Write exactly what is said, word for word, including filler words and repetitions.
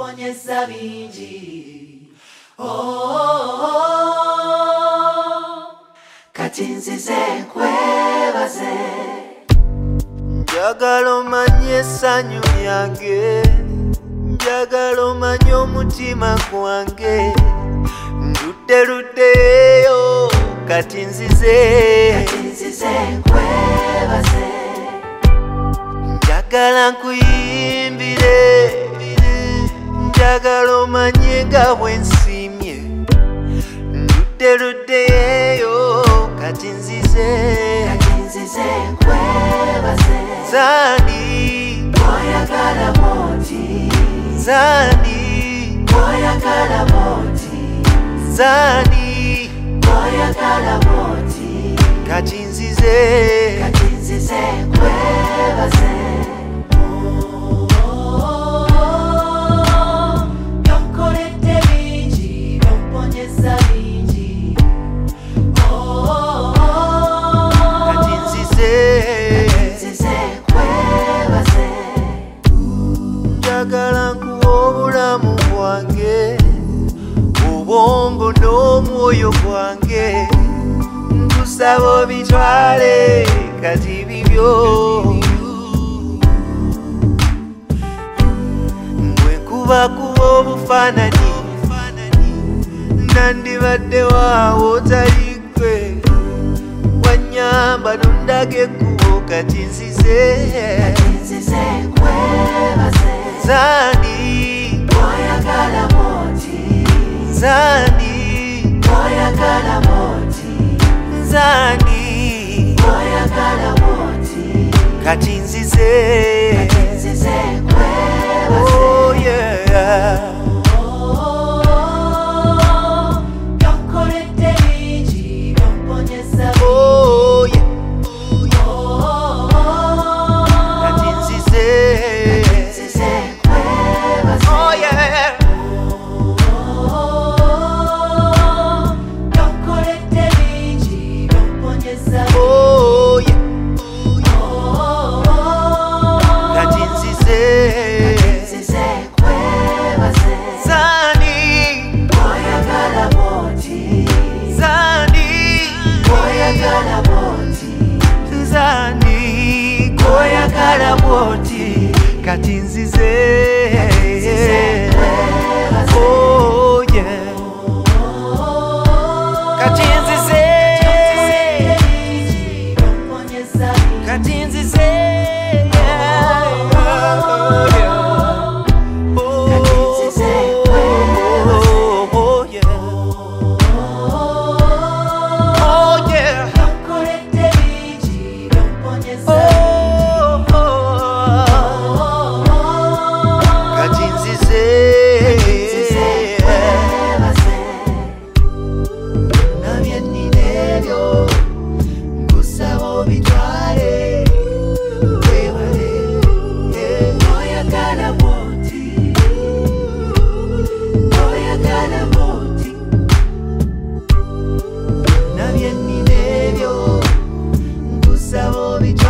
by'omponyeza bingi. Oh, oh, oh. Kati nzize nkwebaze. Njagala omanye essanyu lyange, njagala omanye omutima gwange. Ludde luddeyo kati nzize, kati nzize nkwebaze. Njagala nkuyimbire, njagala omanye nga bwe nsiimye. Ludde luddeyo kati nzize, kati nzize nkwebaze. Zani oyagala bw'oti, Zani oyagala bw'oti, Zani oyagala bw'oti. kati nzize, kati nzize nkwebaze. Byonkoledde bingi, by'omponyeza bingi. kati nzize, nzize nkwebaze. njagala nkuwa obulamu bwange, obwongo n'omwoyo gwange. Nkusaba obitwale kati bibyo. Bwe nkubakuba obufaananyi nandibadde waawo tali ggwe. Wannyamba nondage ekkubo kati nzize, kati nzize nkwebaze. Zani oyagala bw'oti, Zani oyagala bw'oti, Zani oyagala bw'oti. kati nzize, kati nzize nkwebaze. oh yeah. Byonkoledde bingi, by'omponyeza bingi. Oh yeah. kati nzize, nzize nkwebaze. oh yeah. Byonkoledde bingi, by'omponyeza bingi. oh yeah. kati nzize, nzize nkwebaze. Zani oyagala bw'oti, Zani oyagala bw'oti, Zani oyagala bw'oti kati nzize, oh yeah. kati nzize, bingi, by'omponyeza bingi. kati nzize, oh yeah. oh yeah. Byonkoledde bingi, by'omponyeza bingi. kati nzize, nabye nnina ebyo nkusaba obitwale weewale, oyagala bw'oti, oyagala bw'oti. nabye nnina ebyo nkusaba obitwale.